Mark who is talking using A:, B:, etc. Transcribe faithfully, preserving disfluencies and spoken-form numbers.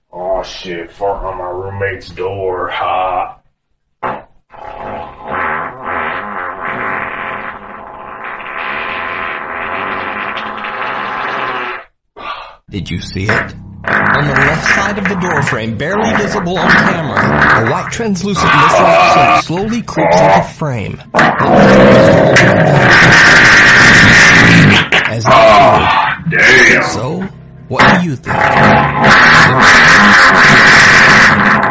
A: Oh shit, fart on my roommate's door, ha.
B: Did you see it? On the left side of the doorframe, barely visible on camera, a white translucent missile shape slowly creeps into frame. As it appeared.
A: Damn.
B: So, what do you think?